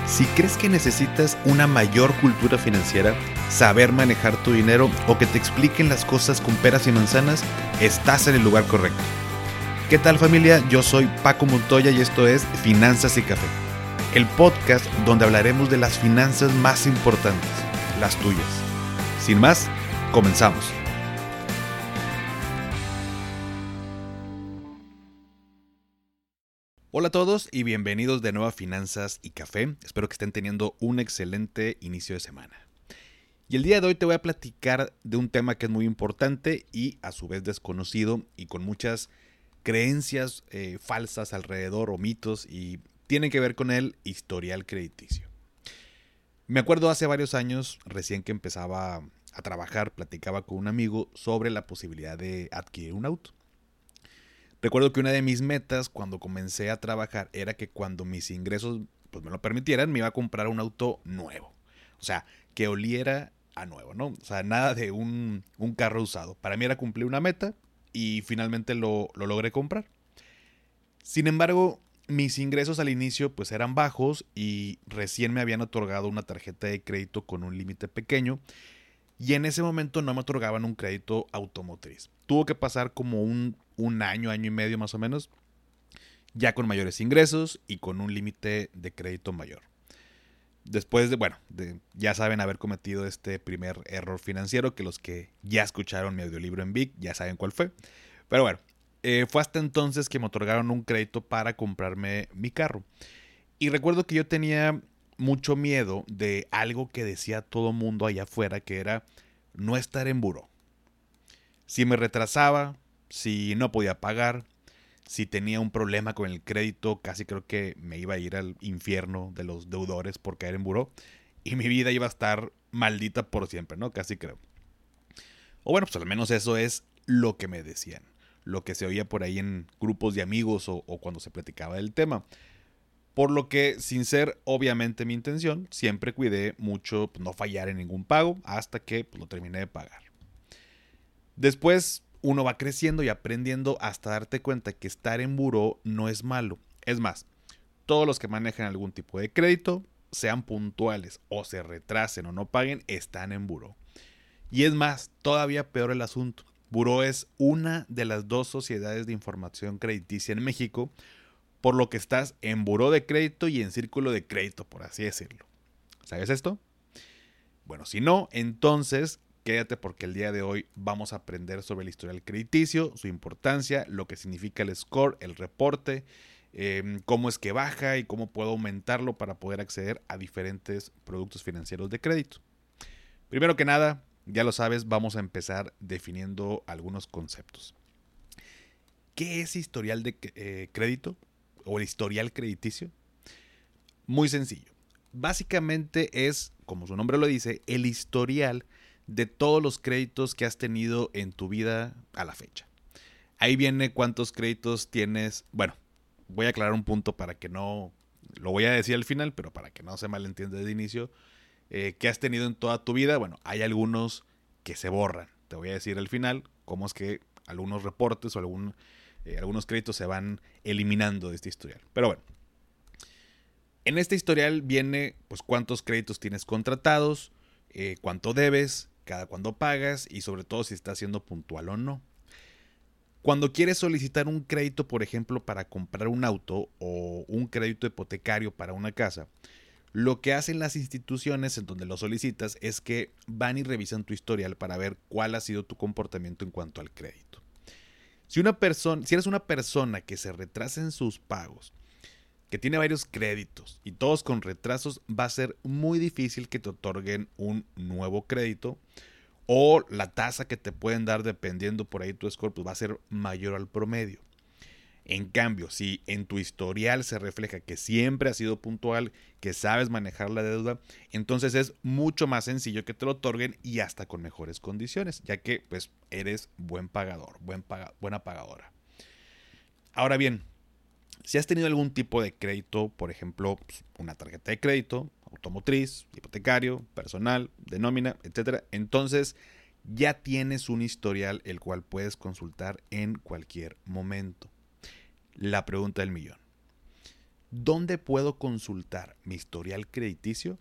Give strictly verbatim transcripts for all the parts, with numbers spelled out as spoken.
Si crees que necesitas una mayor cultura financiera, saber manejar tu dinero o que te expliquen las cosas con peras y manzanas, estás en el lugar correcto. ¿Qué tal, familia? Yo soy Paco Montoya y esto es Finanzas y Café, el podcast donde hablaremos de las finanzas más importantes, las tuyas. Sin más, comenzamos. Hola a todos y bienvenidos de nuevo a Finanzas y Café. Espero que estén teniendo un excelente inicio de semana. Y el día de hoy te voy a platicar de un tema que es muy importante y a su vez desconocido y con muchas creencias eh, falsas alrededor o mitos, y tiene que ver con el historial crediticio. Me acuerdo hace varios años, recién que empezaba a trabajar, platicaba con un amigo sobre la posibilidad de adquirir un auto. Recuerdo que una de mis metas cuando comencé a trabajar era que cuando mis ingresos pues, me lo permitieran, me iba a comprar un auto nuevo. O sea, que oliera a nuevo, ¿no? O sea, nada de un, un carro usado. Para mí era cumplir una meta y finalmente lo, lo logré comprar. Sin embargo, mis ingresos al inicio pues eran bajos y recién me habían otorgado una tarjeta de crédito con un límite pequeño. Y en ese momento no me otorgaban un crédito automotriz. Tuvo que pasar como un, un año, año y medio más o menos, ya con mayores ingresos y con un límite de crédito mayor. Después de, bueno, de, ya saben haber cometido este primer error financiero, que los que ya escucharon mi audiolibro en Vic ya saben cuál fue. Pero bueno, eh, fue hasta entonces que me otorgaron un crédito para comprarme mi carro. Y recuerdo que yo tenía mucho miedo de algo que decía todo mundo allá afuera, que era no estar en buró. Si me retrasaba, si no podía pagar, si tenía un problema con el crédito, casi creo que me iba a ir al infierno de los deudores por caer en buró y mi vida iba a estar maldita por siempre, ¿no? Casi creo. O bueno, pues al menos eso es lo que me decían, lo que se oía por ahí en grupos de amigos o, o cuando se platicaba del tema. Por lo que, sin ser obviamente mi intención, siempre cuidé mucho pues, no fallar en ningún pago hasta que pues, lo terminé de pagar. Después uno va creciendo y aprendiendo hasta darte cuenta que estar en buró no es malo. Es más, todos los que manejan algún tipo de crédito, sean puntuales o se retrasen o no paguen, están en buró. Y es más, todavía peor el asunto. Buró es una de las dos sociedades de información crediticia en México, por lo que estás en buró de crédito y en círculo de crédito, por así decirlo. ¿Sabes esto? Bueno, si no, entonces quédate porque el día de hoy vamos a aprender sobre el historial crediticio, su importancia, lo que significa el score, el reporte, eh, cómo es que baja y cómo puedo aumentarlo para poder acceder a diferentes productos financieros de crédito. Primero que nada, ya lo sabes, vamos a empezar definiendo algunos conceptos. ¿Qué es historial de eh, crédito? O el historial crediticio. Muy sencillo. Básicamente es, como su nombre lo dice, el historial de todos los créditos que has tenido en tu vida a la fecha. Ahí viene cuántos créditos tienes. Bueno, voy a aclarar un punto para que no, lo voy a decir al final, pero para que no se malentienda de inicio. Eh, ¿Qué has tenido en toda tu vida? Bueno, hay algunos que se borran. Te voy a decir al final cómo es que algunos reportes o algún Eh, algunos créditos se van eliminando de este historial. Pero bueno, en este historial viene pues cuántos créditos tienes contratados, eh, cuánto debes, cada cuándo pagas y sobre todo si estás siendo puntual o no. Cuando quieres solicitar un crédito, por ejemplo, para comprar un auto o un crédito hipotecario para una casa, lo que hacen las instituciones en donde lo solicitas es que van y revisan tu historial para ver cuál ha sido tu comportamiento en cuanto al crédito. Si, una persona, si eres una persona que se retrasa en sus pagos, que tiene varios créditos y todos con retrasos, va a ser muy difícil que te otorguen un nuevo crédito o la tasa que te pueden dar dependiendo por ahí tu score pues va a ser mayor al promedio. En cambio, si en tu historial se refleja que siempre has sido puntual, que sabes manejar la deuda, entonces es mucho más sencillo que te lo otorguen y hasta con mejores condiciones, ya que pues eres buen pagador, buen paga, buena pagadora. Ahora bien, si has tenido algún tipo de crédito, por ejemplo, una tarjeta de crédito, automotriz, hipotecario, personal, de nómina, etcétera, entonces ya tienes un historial el cual puedes consultar en cualquier momento. La pregunta del millón. ¿Dónde puedo consultar mi historial crediticio?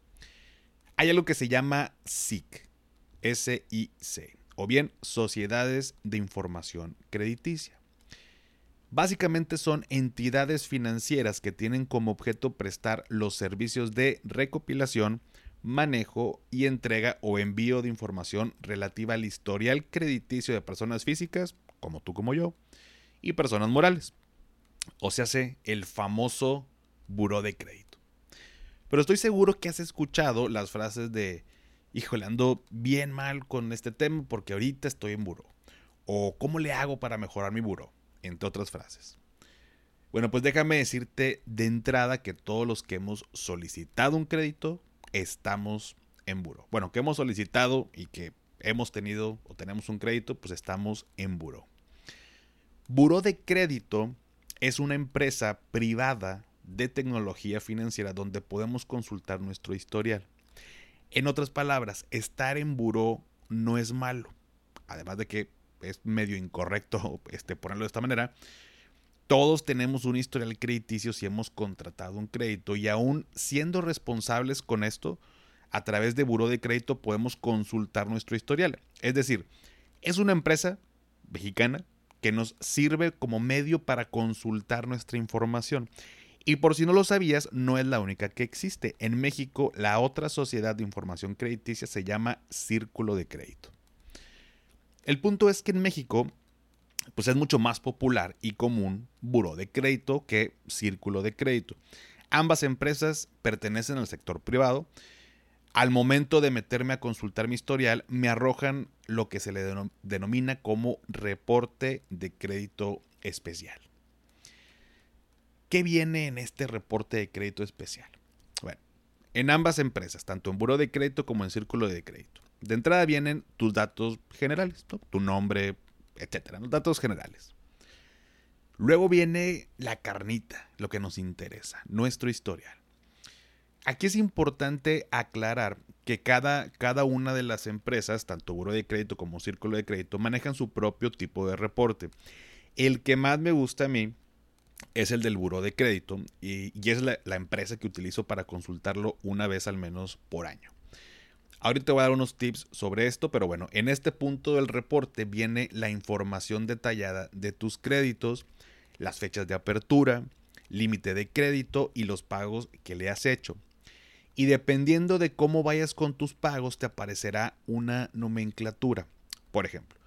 Hay algo que se llama S I C, S I C, o bien Sociedades de Información Crediticia. Básicamente son entidades financieras que tienen como objeto prestar los servicios de recopilación, manejo y entrega o envío de información relativa al historial crediticio de personas físicas, como tú como yo, y personas morales. O sea, el famoso buró de crédito. Pero estoy seguro que has escuchado las frases de, híjole, ando bien mal con este tema porque ahorita estoy en buró. O ¿cómo le hago para mejorar mi buró? Entre otras frases. Bueno, pues déjame decirte de entrada que todos los que hemos solicitado un crédito estamos en buró. Bueno, que hemos solicitado y que hemos tenido o tenemos un crédito, pues estamos en buró. Buró de crédito es una empresa privada de tecnología financiera donde podemos consultar nuestro historial. En otras palabras, estar en buró no es malo. Además de que es medio incorrecto este, ponerlo de esta manera. Todos tenemos un historial crediticio si hemos contratado un crédito y aún siendo responsables con esto, a través de buró de crédito podemos consultar nuestro historial. Es decir, es una empresa mexicana que nos sirve como medio para consultar nuestra información. Y por si no lo sabías, no es la única que existe. En México, la otra sociedad de información crediticia se llama Círculo de Crédito. El punto es que en México pues es mucho más popular y común buró de crédito que círculo de crédito. Ambas empresas pertenecen al sector privado. Al momento de meterme a consultar mi historial, me arrojan lo que se le denomina como reporte de crédito especial. ¿Qué viene en este reporte de crédito especial? Bueno, en ambas empresas, tanto en buró de crédito como en círculo de crédito, de entrada vienen tus datos generales, ¿no? Tu nombre, etcétera, los datos generales. Luego viene la carnita, lo que nos interesa, nuestro historial. Aquí es importante aclarar que cada, cada una de las empresas, tanto buró de crédito como círculo de crédito, manejan su propio tipo de reporte. El que más me gusta a mí es el del buró de crédito y, y es la, la empresa que utilizo para consultarlo una vez al menos por año. Ahorita te voy a dar unos tips sobre esto, pero bueno, en este punto del reporte viene la información detallada de tus créditos, las fechas de apertura, límite de crédito y los pagos que le has hecho. Y dependiendo de cómo vayas con tus pagos, te aparecerá una nomenclatura. Por ejemplo,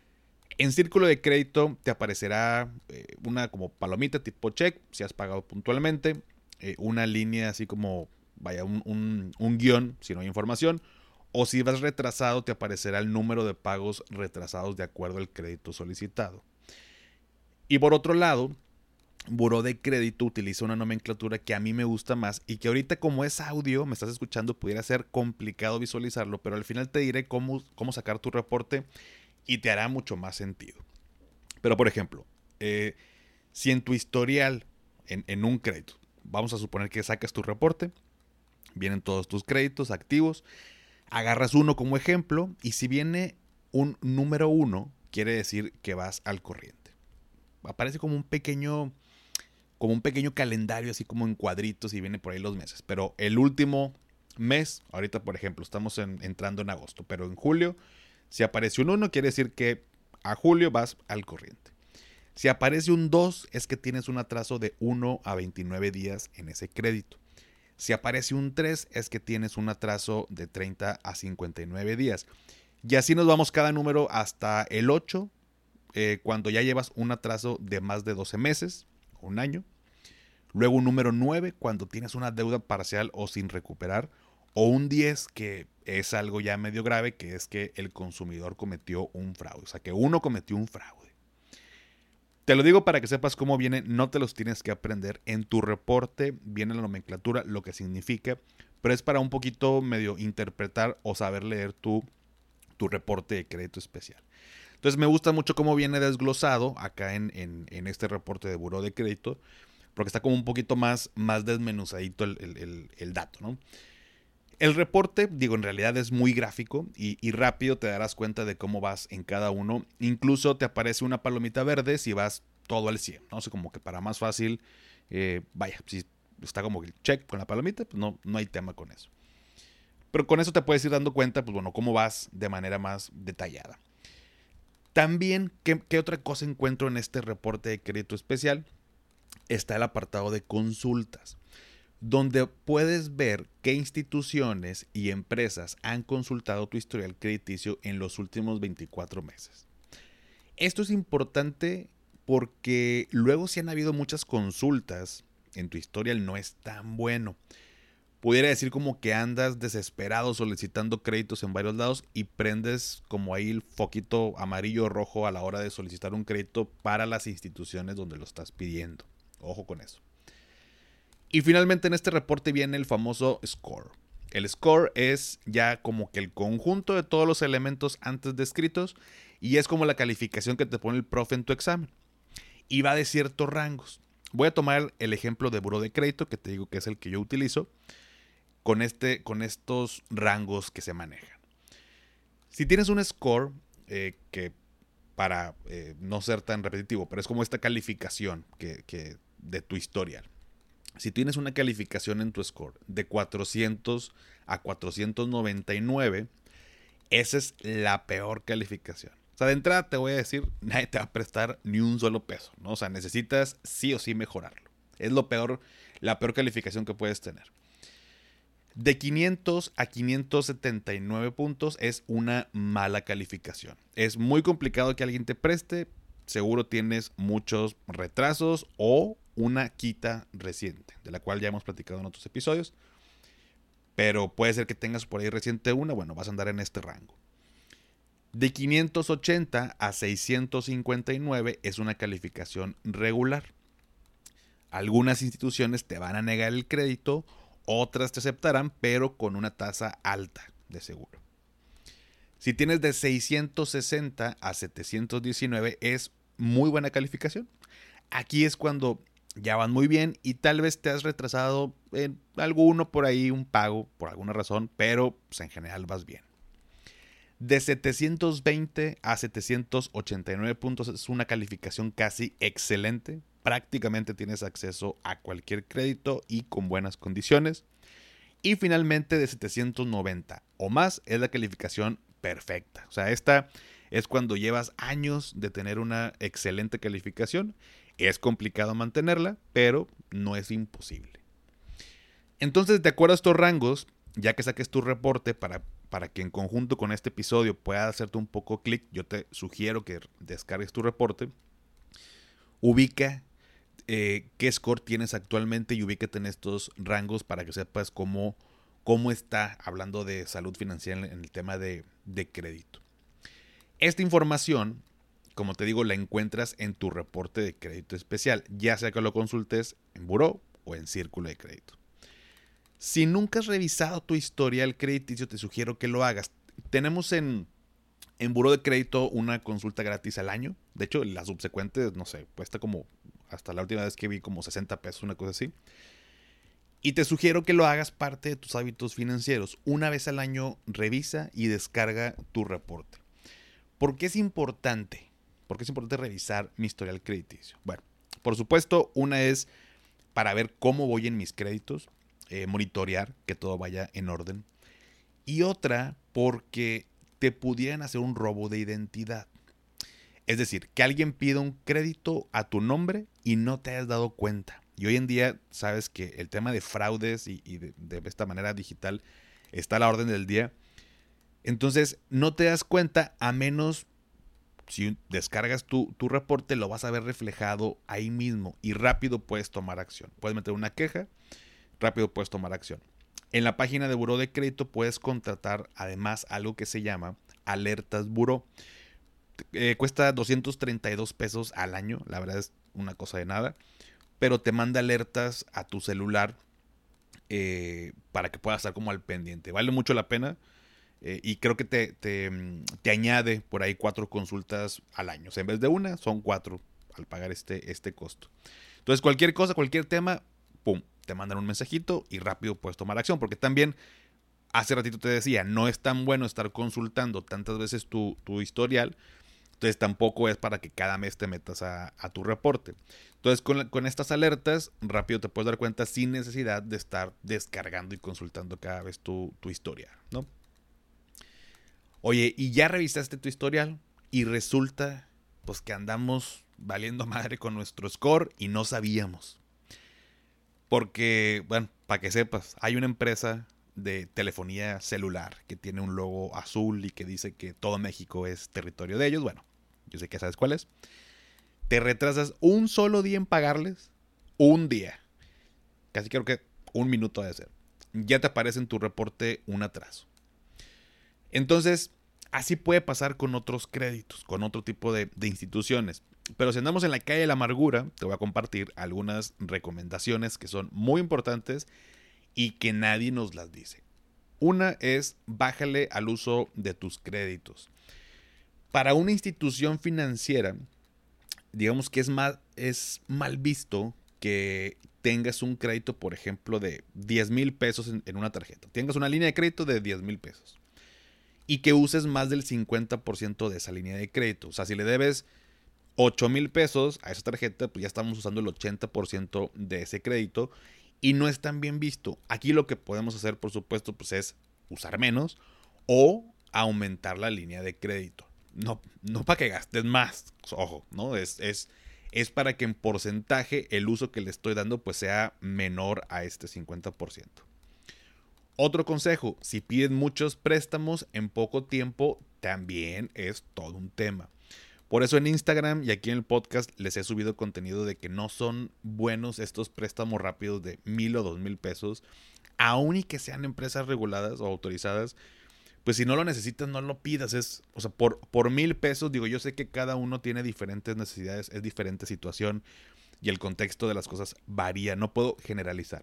en círculo de crédito te aparecerá eh, una como palomita tipo check, si has pagado puntualmente, eh, una línea así como, vaya, un, un, un guión si no hay información. O si vas retrasado, te aparecerá el número de pagos retrasados de acuerdo al crédito solicitado. Y por otro lado, buró de crédito utiliza una nomenclatura que a mí me gusta más y que ahorita como es audio, me estás escuchando, pudiera ser complicado visualizarlo, pero al final te diré cómo, cómo sacar tu reporte y te hará mucho más sentido. Pero por ejemplo, eh, si en tu historial, en, en un crédito, vamos a suponer que sacas tu reporte, vienen todos tus créditos activos, agarras uno como ejemplo y si viene un número uno, quiere decir que vas al corriente. Aparece como un pequeño, como un pequeño calendario, así como en cuadritos y viene por ahí los meses. Pero el último mes, ahorita por ejemplo, estamos en, entrando en agosto, pero en julio, si aparece un uno, quiere decir que a julio vas al corriente. Si aparece un dos, es que tienes un atraso de uno a veintinueve días en ese crédito. Si aparece un tres, es que tienes un atraso de treinta a cincuenta y nueve días. Y así nos vamos cada número hasta el ocho, eh, cuando ya llevas un atraso de más de doce meses, un año. Luego un número nueve, cuando tienes una deuda parcial o sin recuperar. O un diez, que es algo ya medio grave, que es que el consumidor cometió un fraude. O sea, que uno cometió un fraude. Te lo digo para que sepas cómo viene, no te los tienes que aprender. En tu reporte viene la nomenclatura, lo que significa, pero es para un poquito medio interpretar o saber leer tu, tu reporte de crédito especial. Entonces me gusta mucho cómo viene desglosado acá en, en, en este reporte de buró de crédito, porque está como un poquito más, más desmenuzadito el, el, el, el dato, ¿no? El reporte, digo, en realidad es muy gráfico y, y rápido te darás cuenta de cómo vas en cada uno. Incluso te aparece una palomita verde si vas todo al cien, ¿no? O sea, como que para más fácil eh, vaya, si está como el check con la palomita, pues no, no hay tema con eso. Pero con eso te puedes ir dando cuenta, pues bueno, cómo vas de manera más detallada. También, ¿qué, qué otra cosa encuentro en este reporte de crédito especial? Está el apartado de consultas, donde puedes ver qué instituciones y empresas han consultado tu historial crediticio en los últimos veinticuatro meses. Esto es importante porque luego si han habido muchas consultas en tu historial no es tan bueno. Pudiera decir como que andas desesperado solicitando créditos en varios lados y prendes como ahí el foquito amarillo o rojo a la hora de solicitar un crédito para las instituciones donde lo estás pidiendo. Ojo con eso. Y finalmente en este reporte viene el famoso score. El score es ya como que el conjunto de todos los elementos antes descritos y es como la calificación que te pone el profe en tu examen. Y va de ciertos rangos. Voy a tomar el ejemplo de buró de crédito, que te digo que es el que yo utilizo, con, este, con estos rangos que se manejan. Si tienes un score, eh, que para eh, no ser tan repetitivo, pero es como esta calificación que, que de tu historial. Si tienes una calificación en tu score de cuatrocientos a cuatrocientos noventa y nueve, esa es la peor calificación. O sea, de entrada te voy a decir, nadie te va a prestar ni un solo peso, ¿no? O sea, necesitas sí o sí mejorarlo. Es lo peor, la peor calificación que puedes tener. De quinientos a quinientos setenta y nueve puntos es una mala calificación. Es muy complicado que alguien te preste. Seguro tienes muchos retrasos o una quita reciente, de la cual ya hemos platicado en otros episodios. Pero puede ser que tengas por ahí reciente una, bueno, vas a andar en este rango. De quinientos ochenta a seiscientos cincuenta y nueve es una calificación regular. Algunas instituciones te van a negar el crédito, otras te aceptarán, pero con una tasa alta de seguro. Si tienes de seiscientos sesenta a setecientos diecinueve es muy buena calificación. Aquí es cuando ya van muy bien y tal vez te has retrasado en alguno por ahí, un pago por alguna razón, pero pues, en general vas bien. De setecientos veinte a setecientos ochenta y nueve puntos es una calificación casi excelente. Prácticamente tienes acceso a cualquier crédito y con buenas condiciones. Y finalmente de setecientos noventa o más es la calificación perfecta. O sea, esta es cuando llevas años de tener una excelente calificación. Es complicado mantenerla, pero no es imposible. Entonces, de acuerdo a estos rangos, ya que saques tu reporte para, para que en conjunto con este episodio pueda hacerte un poco clic, yo te sugiero que descargues tu reporte. Ubica eh, qué score tienes actualmente y ubícate en estos rangos para que sepas cómo, cómo está hablando de salud financiera en el tema de, de crédito. Esta información, como te digo, la encuentras en tu reporte de crédito especial, ya sea que lo consultes en buró o en círculo de crédito. Si nunca has revisado tu historial crediticio, te sugiero que lo hagas. Tenemos en, en buró de crédito una consulta gratis al año. De hecho, la subsecuente, no sé, cuesta como, hasta la última vez que vi, como sesenta pesos, una cosa así. Y te sugiero que lo hagas parte de tus hábitos financieros. Una vez al año revisa y descarga tu reporte. ¿Por qué es importante? ¿Por qué es importante revisar mi historial crediticio? Bueno, por supuesto, una es para ver cómo voy en mis créditos. Eh, monitorear que todo vaya en orden. Y otra, porque te pudieran hacer un robo de identidad. Es decir, que alguien pida un crédito a tu nombre y no te hayas dado cuenta. Y hoy en día sabes que el tema de fraudes y, y de, de esta manera digital está a la orden del día. Entonces no te das cuenta a menos si descargas tu, tu reporte, lo vas a ver reflejado ahí mismo y rápido puedes tomar acción. Puedes meter una queja, rápido puedes tomar acción. En la página de buró de crédito puedes contratar además algo que se llama alertas buró. Eh, cuesta doscientos treinta y dos pesos al año, la verdad es una cosa de nada, pero te manda alertas a tu celular eh, para que puedas estar como al pendiente. Vale mucho la pena eh, y creo que te, te, te añade por ahí cuatro consultas al año. O sea, en vez de una, son cuatro al pagar este, este costo. Entonces, cualquier cosa, cualquier tema, pum, te mandan un mensajito y rápido puedes tomar acción, porque también hace ratito te decía, no es tan bueno estar consultando tantas veces tu, tu historial Entonces tampoco es para que cada mes te metas a, a tu reporte. Entonces con, la, con estas alertas rápido te puedes dar cuenta sin necesidad de estar descargando y consultando cada vez tu, tu historial, ¿no? Oye, y ya revisaste tu historial y resulta pues que andamos valiendo madre con nuestro score y no sabíamos. Porque, bueno, para que sepas, hay una empresa de telefonía celular que tiene un logo azul y que dice que todo México es territorio de ellos. Bueno, yo sé que sabes cuál es. Te retrasas un solo día en pagarles, un día. Casi creo que un minuto de ser. Ya te aparece en tu reporte un atraso. Entonces, así puede pasar con otros créditos, con otro tipo de, de instituciones. Pero si andamos en la calle de la amargura, te voy a compartir algunas recomendaciones que son muy importantes y que nadie nos las dice. Una es bájale al uso de tus créditos. Para una institución financiera, digamos que es mal, es mal visto que tengas un crédito, por ejemplo, de diez mil pesos en, en una tarjeta. Tengas una línea de crédito de diez mil pesos. Y que uses más del cincuenta por ciento de esa línea de crédito. O sea, si le debes ocho mil pesos a esa tarjeta, pues ya estamos usando el ochenta por ciento de ese crédito. Y no es tan bien visto. Aquí lo que podemos hacer, por supuesto, pues es usar menos o aumentar la línea de crédito. No, no para que gastes más, ojo, ¿no? Es, es, es para que en porcentaje el uso que le estoy dando pues sea menor a este cincuenta por ciento. Otro consejo, si piden muchos préstamos en poco tiempo, también es todo un tema. Por eso en Instagram y aquí en el podcast les he subido contenido de que no son buenos estos préstamos rápidos de mil o dos mil pesos, aun y que sean empresas reguladas o autorizadas. Pues si no lo necesitas, no lo pidas. Es, o sea, por, por mil pesos, digo, yo sé que cada uno tiene diferentes necesidades, es diferente situación y el contexto de las cosas varía. No puedo generalizar.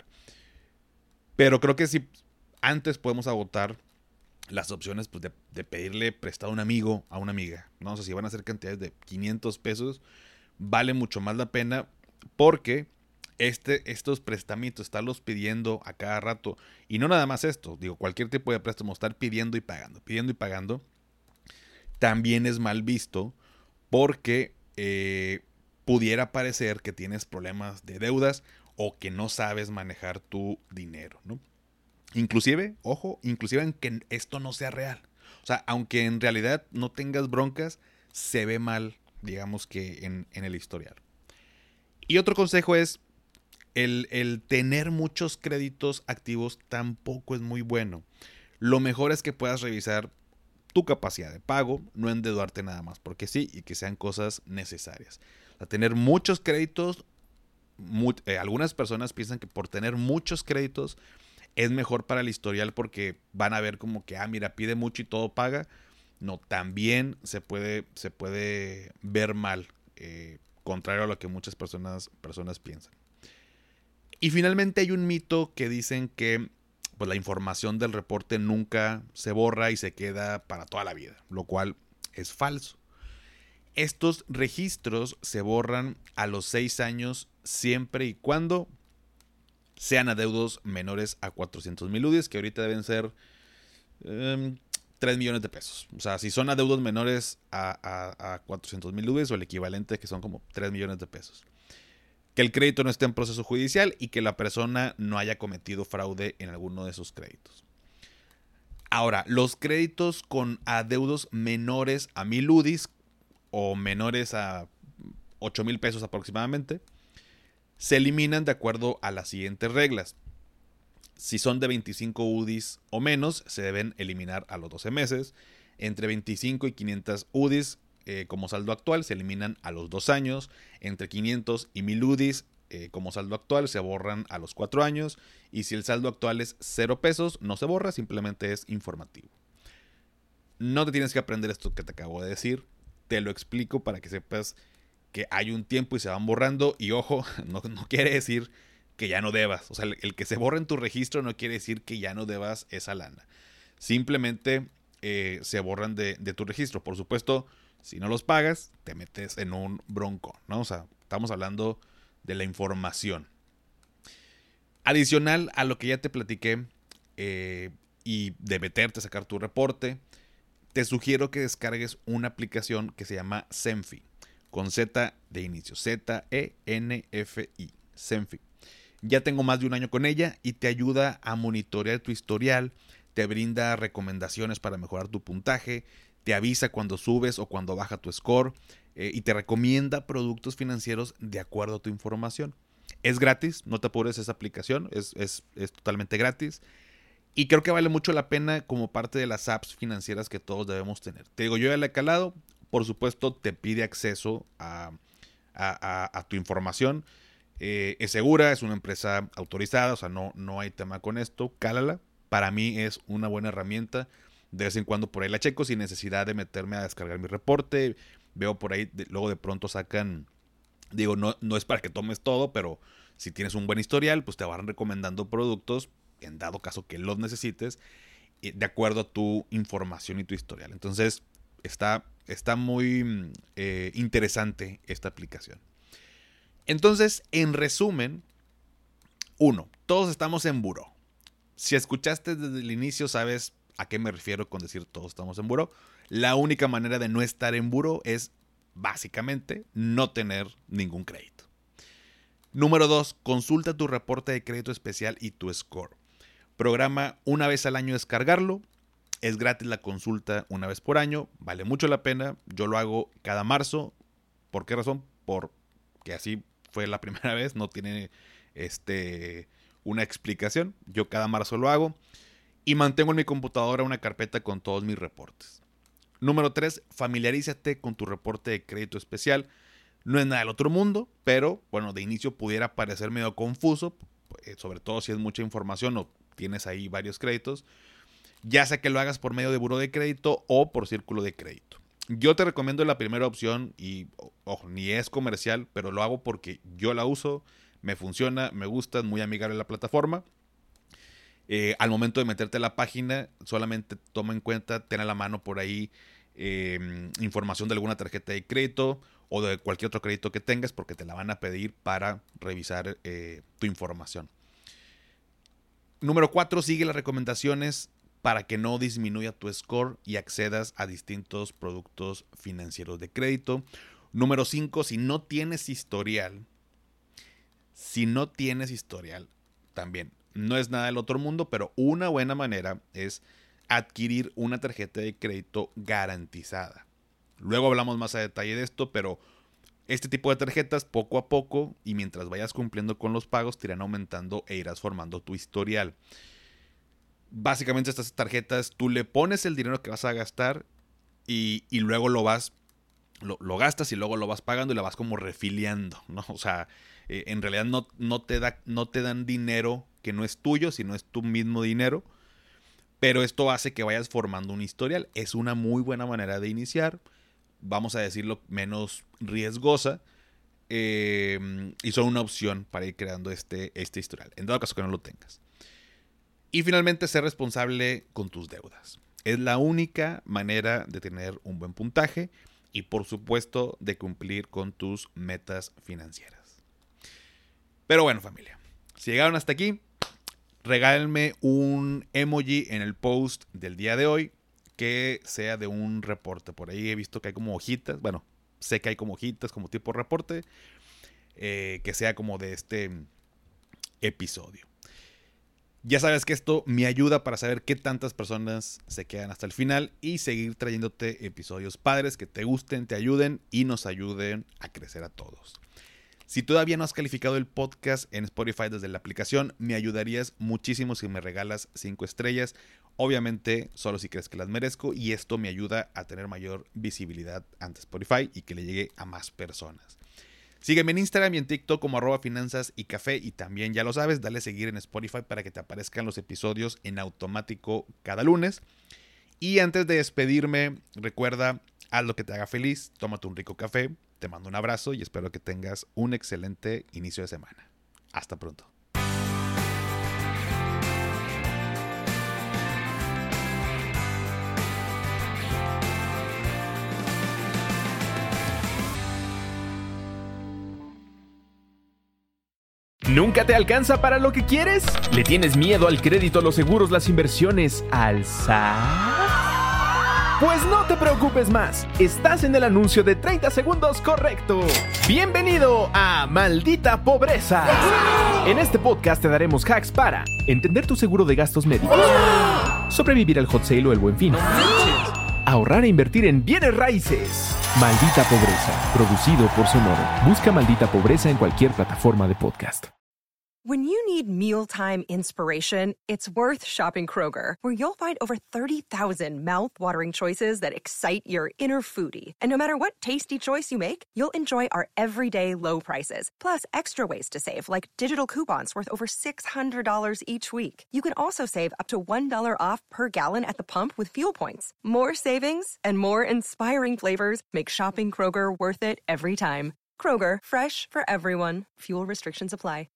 Pero creo que si antes podemos agotar las opciones pues, de, de pedirle prestado a un amigo, a una amiga, ¿no? O sea, si van a ser cantidades de quinientos pesos, vale mucho más la pena porque este, estos prestamientos, estarlos pidiendo a cada rato, y no nada más esto, digo, cualquier tipo de préstamo, estar pidiendo y pagando, pidiendo y pagando, también es mal visto porque eh, pudiera parecer que tienes problemas de deudas o que no sabes manejar tu dinero, ¿no? Inclusive, ojo, inclusive en que esto no sea real. O sea, aunque en realidad no tengas broncas, se ve mal, digamos que en, en el historial. Y otro consejo es, el, el tener muchos créditos activos tampoco es muy bueno. Lo mejor es que puedas revisar tu capacidad de pago, no endeudarte nada más porque sí y que sean cosas necesarias. O sea, tener muchos créditos, muy, eh, algunas personas piensan que por tener muchos créditos es mejor para el historial porque van a ver como que, ah, mira, pide mucho y todo paga. No, también se puede, se puede ver mal, eh, contrario a lo que muchas personas, personas piensan. Y finalmente hay un mito que dicen que pues, la información del reporte nunca se borra y se queda para toda la vida, lo cual es falso. Estos registros se borran a los seis años siempre y cuando sean adeudos menores a cuatrocientos mil U D Is, que ahorita deben ser um, tres millones de pesos. O sea, si son adeudos menores a, a, a cuatrocientos mil U D Is o el equivalente, que son como tres millones de pesos. Que el crédito no esté en proceso judicial y que la persona no haya cometido fraude en alguno de sus créditos. Ahora, los créditos con adeudos menores a mil U D Is o menores a ocho mil pesos aproximadamente, se eliminan de acuerdo a las siguientes reglas. Si son de veinticinco U D Is o menos, se deben eliminar a los doce meses. Entre veinticinco y quinientos U D Is eh, como saldo actual se eliminan a los dos años. Entre quinientos y mil U D Is eh, como saldo actual se borran a los cuatro años. Y si el saldo actual es cero pesos, no se borra, simplemente es informativo. No te tienes que aprender esto que te acabo de decir. Te lo explico para que sepas que hay un tiempo y se van borrando. Y ojo, no, no quiere decir que ya no debas. O sea, el, el que se borre en tu registro no quiere decir que ya no debas esa lana. Simplemente eh, se borran de, de tu registro. Por supuesto, si no los pagas, te metes en un bronco, ¿no? O sea, estamos hablando de la información. Adicional a lo que ya te platiqué eh, y de meterte a sacar tu reporte, te sugiero que descargues una aplicación que se llama Zenfi, con Z de inicio, Z E N F I, Zenfi. Ya tengo más de un año con ella y te ayuda a monitorear tu historial, te brinda recomendaciones para mejorar tu puntaje, te avisa cuando subes o cuando baja tu score eh, y te recomienda productos financieros de acuerdo a tu información. Es gratis, no te apures, esa aplicación, es, es, es totalmente gratis. Y creo que vale mucho la pena como parte de las apps financieras que todos debemos tener. Te digo, yo ya la he calado, por supuesto te pide acceso a, a, a, a tu información. Eh, es segura, es una empresa autorizada, o sea, no, no hay tema con esto, cálala. Para mí es una buena herramienta. De vez en cuando por ahí la checo sin necesidad de meterme a descargar mi reporte. Veo por ahí, de, luego de pronto sacan, digo, no, no es para que tomes todo, pero si tienes un buen historial, pues te van recomendando productos, en dado caso que los necesites, de acuerdo a tu información y tu historial. Entonces, está, está muy eh, interesante esta aplicación. Entonces, en resumen, uno, todos estamos en buró. Si escuchaste desde el inicio, sabes a qué me refiero con decir todos estamos en buró. La única manera de no estar en buró es, básicamente, no tener ningún crédito. Número dos, consulta tu reporte de crédito especial y tu score. Programa una vez al año descargarlo. Es gratis la consulta una vez por año. Vale mucho la pena. Yo lo hago cada marzo. ¿Por qué razón? Porque así fue la primera vez. No tiene este, una explicación. Yo cada marzo lo hago. Y mantengo en mi computadora una carpeta con todos mis reportes. Número tres, familiarízate con tu reporte de crédito especial. No es nada del otro mundo, pero bueno, de inicio pudiera parecer medio confuso, sobre todo si es mucha información o tienes ahí varios créditos, ya sea que lo hagas por medio de buró de crédito o por círculo de crédito. Yo te recomiendo la primera opción y, ojo, ni es comercial, pero lo hago porque yo la uso, me funciona, me gusta, es muy amigable la plataforma. Eh, al momento de meterte a la página, solamente toma en cuenta, ten a la mano por ahí eh, información de alguna tarjeta de crédito o de cualquier otro crédito que tengas, porque te la van a pedir para revisar eh, tu información. Número cuatro, sigue las recomendaciones para que no disminuya tu score y accedas a distintos productos financieros de crédito. Número cinco, si no tienes historial, si no tienes historial, también no es nada del otro mundo, pero una buena manera es adquirir una tarjeta de crédito garantizada. Luego hablamos más a detalle de esto, pero este tipo de tarjetas poco a poco y mientras vayas cumpliendo con los pagos te irán aumentando e irás formando tu historial. Básicamente estas tarjetas tú le pones el dinero que vas a gastar y, y luego lo vas, lo, lo gastas y luego lo vas pagando y la vas como refiliando, ¿no? O sea, eh, en realidad no, no, te da, no te dan dinero que no es tuyo, sino es tu mismo dinero. Pero esto hace que vayas formando un historial. Es una muy buena manera de iniciar. Vamos a decirlo, menos riesgosa. Eh, y son una opción para ir creando este, este historial. En todo caso que no lo tengas. Y finalmente, ser responsable con tus deudas. Es la única manera de tener un buen puntaje. Y por supuesto, de cumplir con tus metas financieras. Pero bueno, familia. Si llegaron hasta aquí, regálenme un emoji en el post del día de hoy que sea de un reporte. Por ahí he visto que hay como hojitas. Bueno, sé que hay como hojitas, como tipo reporte. Eh, que sea como de este episodio. Ya sabes que esto me ayuda para saber qué tantas personas se quedan hasta el final y seguir trayéndote episodios padres que te gusten, te ayuden y nos ayuden a crecer a todos. Si todavía no has calificado el podcast en Spotify desde la aplicación, me ayudarías muchísimo si me regalas cinco estrellas. Obviamente, solo si crees que las merezco, y esto me ayuda a tener mayor visibilidad ante Spotify y que le llegue a más personas. Sígueme en Instagram y en TikTok como arroba finanzas y café, y también ya lo sabes, dale seguir en Spotify para que te aparezcan los episodios en automático cada lunes. Y antes de despedirme, recuerda, haz lo que te haga feliz, tómate un rico café. Te mando un abrazo y espero que tengas un excelente inicio de semana. Hasta pronto. ¿Nunca te alcanza para lo que quieres? ¿Le tienes miedo al crédito, los seguros, las inversiones, al S A T? Pues no te preocupes más, estás en el anuncio de treinta segundos correcto. Bienvenido a Maldita Pobreza. En este podcast te daremos hacks para entender tu seguro de gastos médicos, sobrevivir al hot sale o el buen fin, ahorrar e invertir en bienes raíces. Maldita Pobreza, producido por Sonoro. Busca Maldita Pobreza en cualquier plataforma de podcast. When you need mealtime inspiration, it's worth shopping Kroger, where you'll find over thirty thousand mouth-watering choices that excite your inner foodie. And no matter what tasty choice you make, you'll enjoy our everyday low prices, plus extra ways to save, like digital coupons worth over six hundred dollars each week. You can also save up to one dollar off per gallon at the pump with fuel points. More savings and more inspiring flavors make shopping Kroger worth it every time. Kroger, fresh for everyone. Fuel restrictions apply.